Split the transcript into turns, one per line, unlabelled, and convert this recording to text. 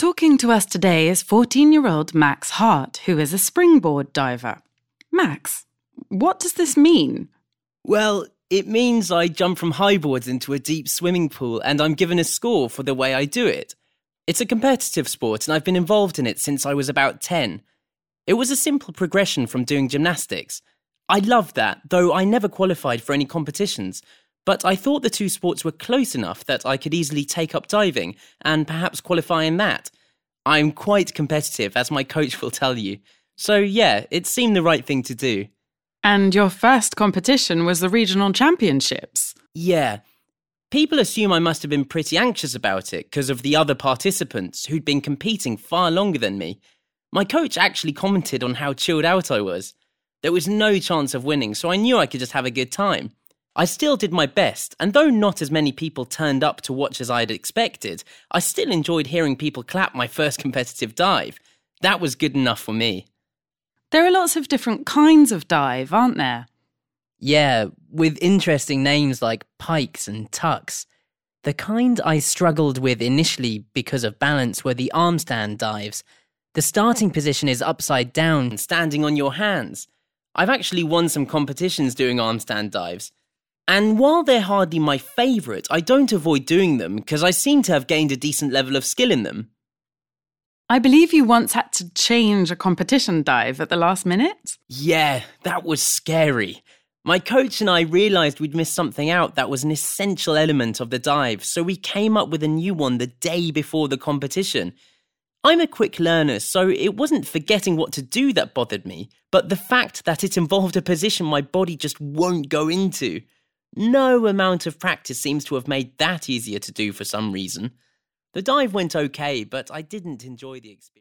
Talking to us today is 14-year-old Max Hart, who is a springboard diver. Max, what does this mean?
Well, it means I jump from highboards into a deep swimming pool and I'm given a score for the way I do it. It's a competitive sport and I've been involved in it since I was about 10. It was a simple progression from doing gymnastics. I loved that, though I never qualified for any competitions. But I thought the two sports were close enough that I could easily take up diving and perhaps qualify in that. I'm quite competitive, as my coach will tell you. So yeah, it seemed the right thing to do.
And your first competition was the regional championships.
Yeah. People assume I must have been pretty anxious about it because of the other participants who'd been competing far longer than me. My coach actually commented on how chilled out I was. There was no chance of winning, so I knew I could just have a good time. I still did my best, and though not as many people turned up to watch as I'd expected, I still enjoyed hearing people clap my first competitive dive. That was good enough for me.
There are lots of different kinds of dive, aren't there?
Yeah, with interesting names like pikes and tucks. The kind I struggled with initially because of balance were the arm stand dives. The starting position is upside down,
Standing on your hands. I've actually won some competitions doing arm stand dives. And while they're hardly my favourite, I don't avoid doing them because I seem to have gained a decent level of skill in them.
I believe you once had to change a competition dive at the last minute.
Yeah, that was scary. My coach and I realised we'd missed something out that was an essential element of the dive, so we came up with a new one the day before the competition. I'm a quick learner, so it wasn't forgetting what to do that bothered me, but the fact that it involved a position my body just won't go into. No amount of practice seems to have made that easier to do for some reason. The dive went okay, but I didn't enjoy the experience.